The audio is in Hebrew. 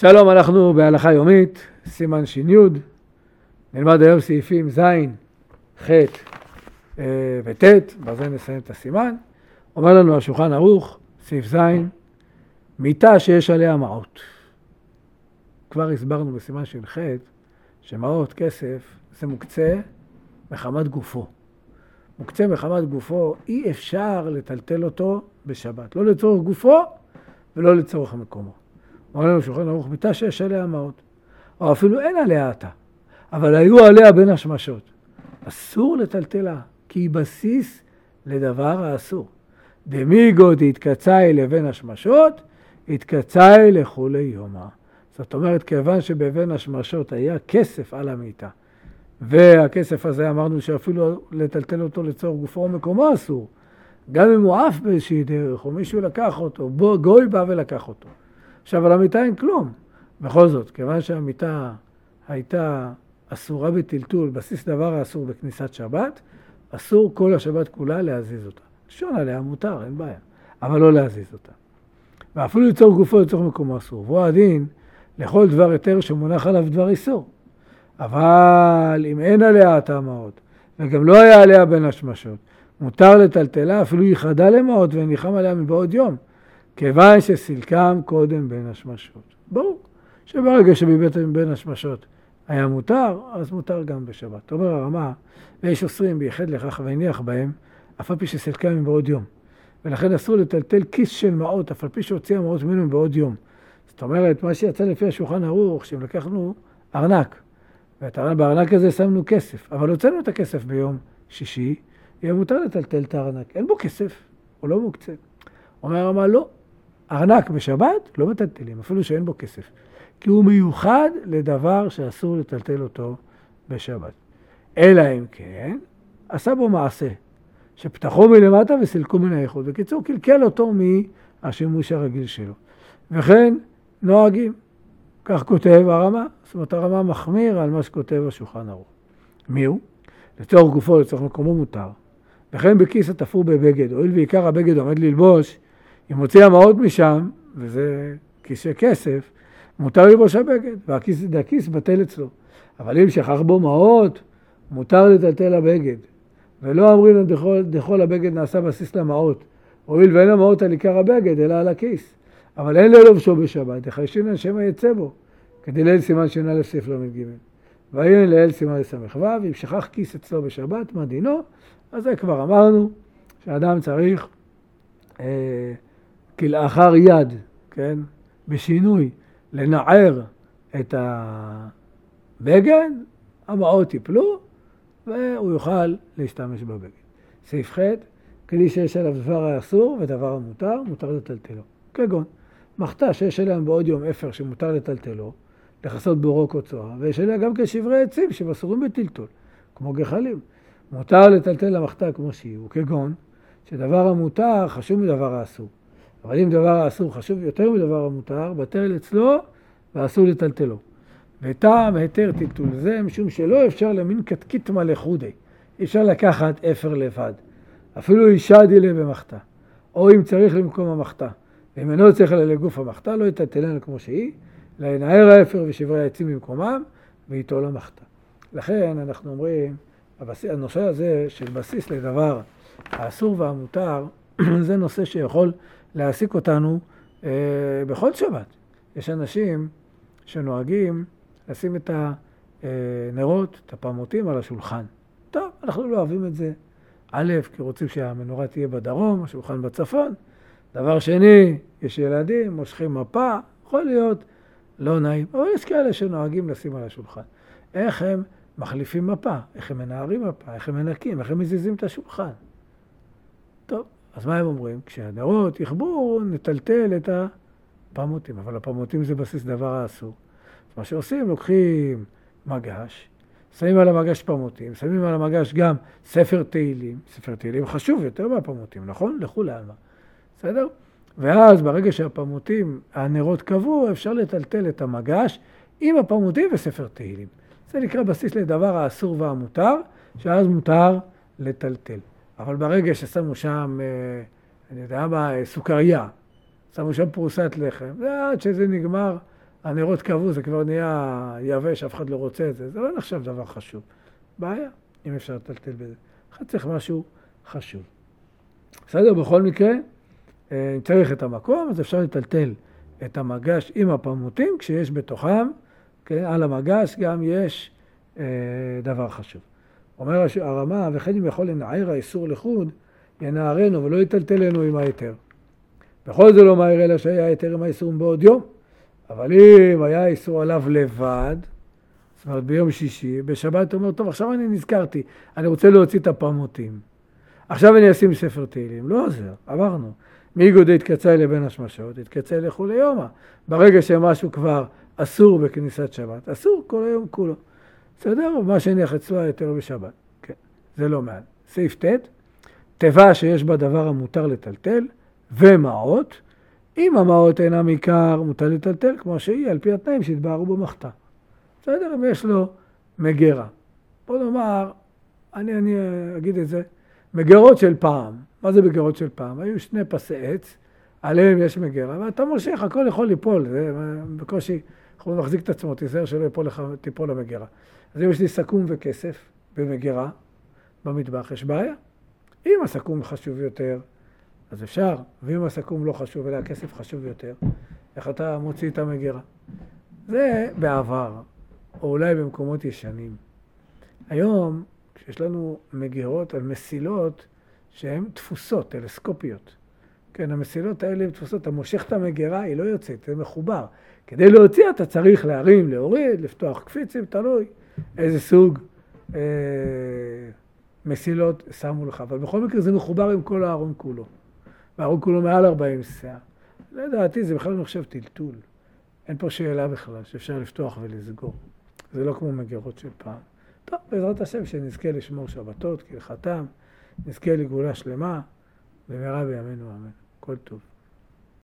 שלום, אנחנו בהלכה יומית, סימן ש"י, נלמד היום סעיפים ז', ח' וט', בזה נסיים את הסימן. אומר לנו השולחן ערוך, סעיף ז', מיטה שיש עליה מעות. כבר הסברנו בסימן של ח' שמעות, כסף, זה מוקצה מחמת גופו. מוקצה מחמת גופו, אי אפשר לטלטל אותו בשבת, לא לצורך גופו ולא לצורך מקומו. אומר לנו שולחן ערוך, מיטה שיש עליה מעות, או אפילו אין עליה עתה, אבל היו עליה בין השמשות. אסור לטלטלה, כי היא בסיס לדבר האסור. דמיגו דהתקצאי לבין השמשות, התקצאי לכולי יומא. זאת אומרת, כיוון שבבין השמשות היה כסף על המיטה, והכסף הזה אמרנו שאפילו לטלטל אותו לצורך גופו או מקומו אסור, גם אם הוא עף באיזושהי דרך, או מישהו לקח אותו, גוי בא ולקח אותו. עכשיו, על המיטה אין כלום. בכל זאת, כיוון שהמיטה הייתה אסורה בטלטול, בסיס דבר האסור בכניסת שבת, אסור כל השבת כולה להזיז אותה. לישון עליה מותר, אין בעיה, אבל לא להזיז אותה. ואפילו לצורך גופו, לצורך מקומו אסור. והוא הדין לכל דבר יותר שמונח עליו דבר איסור. אבל אם אין עליה עתה מעות, וגם לא היה עליה בין השמשות, מותר לטלטלה, אפילו ייחדה למעות וניחם עליה מבעוד יום, כיוון שסילקם קודם בין השמשות. ברור שברגע שבבית בין השמשות היה מותר, אז מותר גם בשבת. אומר הרמה, ויש אוסרים בייחד לכך והניח בהם, אף על פי שסילקם מבעוד יום. ולכן אסור לטלטל כיס של מעות, אף על פי שהוציא המעות ממנו מבעוד יום. זאת אומרת, מה שיצא לפי השולחן ערוך, שאם לקחנו ארנק, ובארנק הזה שמנו כסף, אבל הוצאנו את הכסף ביום שישי, יהיה מותר לטלטל את הארנק. אין בו כסף, הוא לא מוקצה. אומר הרמה, לא. ארנק בשבת לא מטלטלים, אפילו שאין בו כסף. כי הוא מיוחד לדבר שאסור לטלטל אותו בשבת. אלא אם כן, עשה בו מעשה, שפתחו מלמטה וסילקו מן האיחוד. בקיצור, קלקל אותו מהשימוש הרגיל שלו. וכן, נוהגים. כך כותב הרמה. זאת אומרת, הרמה מחמיר על מה שכותב השולחן ערוך. מי הוא? לצורך גופו, לצורך מקומו מותר. וכן בכיס התפור בבגד, הואיל ועיקר הבגד עומד ללבוש, אם מוציא המעות משם, וזה כיס של כסף, מותר ללבוש הבגד, והכיס בטל אצלו. אבל אם שכח בו מעות, מותר לטלטל הבגד. ולא אומרים דכל הבגד נעשה בסיס למעות, הואיל ואין המעות על עיקר הבגד, אלא על הכיס. אבל אין ללובשו בשבת, יחיישין על שמא יצא בו, כדי ליל סימן ש"א סעיף ל"ג. והנה ליל סימן ס"ו, אם שכח כיס אצלו בשבת, מה דינו? אז זה כבר אמרנו, שאדם צריך כלאחר יד, כן? בשינוי, לנער את הבגד, המעות יפלו, והוא יוכל להשתמש בבגד. סעיף ח', כלי שיש עליו דבר האסור ודבר המותר, מותר לטלטלו. כגון, מחתה שיש עליהם בעוד יום אפר שמותר לטלטלו, לכסות בורוק או צוהר, ויש עליה גם כשברי עצים שבאסורים בטלטול, כמו גחלים. מותר לטלטל למחתה כמו שיהיו, כגון, שדבר המותר חשוב מדבר האסור. אבל אם דבר האסור חשוב יותר מדבר המותר, בטל אצלו ואסור לטלטלו. וטעם היתר טלטול זה, משום שלא אפשר למין קטקית מלא חודי. אי אפשר לקחת אפר לבד. אפילו אישה דילה במחתה. או אם צריך למקום המחתה. ואם אינו צריך לגוף המחתה, לא יטלטלנו כמו שהיא, אלא ינער האפר ושברי העצים במקומם, ואיתו למחתה. לכן אנחנו אומרים, הנושא הזה של בסיס לדבר האסור והמותר, זה נושא שיכול להעסיק אותנו בכל שבת. יש אנשים שנוהגים לשים את הנרות, את הפעמותים על השולחן. טוב, אנחנו לא אוהבים את זה. א', כי רוצים שהמנורה תהיה בדרום, השולחן בצפון. דבר שני, יש ילדים, מושכים מפה, יכול להיות לא נעים. אבל יש כאלה שנוהגים לשים על השולחן. איך הם מחליפים מפה, איך הם מנערים מפה, איך הם מנקים, איך הם מזיזים את השולחן. טוב, אז מה הם אומרים? כשהנרות יכבו, נטלטל את הפעמותים, אבל הפעמותים זה בסיס דבר האסור. מה שעושים, לוקחים מגש, שמים על המגש פעמותים, שמים על המגש גם ספר תהילים. ספר תהילים חשוב יותר מהפעמותים, נכון? לכולם. בסדר? ואז ברגע שהפעמותים, הנרות קבעו, אפשר לטלטל את המגש עם הפעמותים וספר תהילים. זה נקרא בסיס לדבר האסור והמותר, שאז מותר לטלטל. אבל ברגע ששמו שם, אני יודע מה, סוכריה, שמו שם פרוסת לחם, ועד שזה נגמר, הנרות קבעו, זה כבר נהיה יבש, אף אחד לא רוצה את זה. זה לא נחשב דבר חשוב. בעיה, אם אפשר לטלטל בזה. אחד צריך משהו חשוב. בסדר, בכל מקרה, אם צריך את המקום, אז אפשר לטלטל את המגש עם הפמוטים, כשיש בתוכם, כן, על המגש גם יש דבר חשוב. אומר הרמה, וכן אם יכול לנער האיסור לחוד, ינערנו ולא יטלטלנו עם היתר. בכל זה לא מהר אלא שהיה היתר עם האיסור בעוד יום. אבל אם היה איסור עליו לבד, זאת אומרת ביום שישי, בשבת הוא אומר, טוב, עכשיו אני נזכרתי, אני רוצה להוציא את הפמוטים. עכשיו אני אשים ספר תהילים. לא עוזר, אמרנו. מאיגוד התקצה לבין השמשות, התקצה לכולי יומא. ברגע שמשהו כבר אסור בכניסת שבת, אסור כל היום כולו. בסדר? מה שניח אצלו היתר בשבת. כן, זה לא מעל. סעיף ט', תיבה שיש בה דבר המותר לטלטל, ומעות. אם המעות אינם עיקר, מותר לטלטל, כמו שהיא, על פי התנאים שהתבהרו במחתה. בסדר? אם יש לו מגרה. בוא נאמר, אני אגיד את זה, מגרות של פעם. מה זה מגרות של פעם? היו שני פסי עץ, עליהם יש מגרה, ואתה מושך, הכל יכול ליפול, זה בקושי, יכול להחזיק את עצמו, תיזהר שלא תיפול למגרה. אז אם יש לי סכום וכסף במגרה, במטבח, יש בעיה. אם הסכום חשוב יותר, אז אפשר, ואם הסכום לא חשוב, אלא הכסף חשוב יותר, איך אתה מוציא את המגרה? זה בעבר, או אולי במקומות ישנים. היום, כשיש לנו מגירות על מסילות שהן תפוסות, טלסקופיות. כן, המסילות האלה הן תפוסות, אתה מושך את המגירה, היא לא יוצאת, זה מחובר. כדי להוציא אתה צריך להרים, להוריד, לפתוח קפיצים, תלוי איזה סוג מסילות שמו לך. אבל בכל מקרה זה מחובר עם כל הארון כולו. והארון כולו מעל 40 סעה. לדעתי זה בכלל לא נחשב טלטול. אין פה שאלה בכלל שאפשר לפתוח ולסגור. זה לא כמו מגירות של פעם. טוב, בעזרת השם שנזכה לשמור שבתות, כהלכתם, נזכה לגאולה שלמה, במהרה בימינו אמן. כל טוב.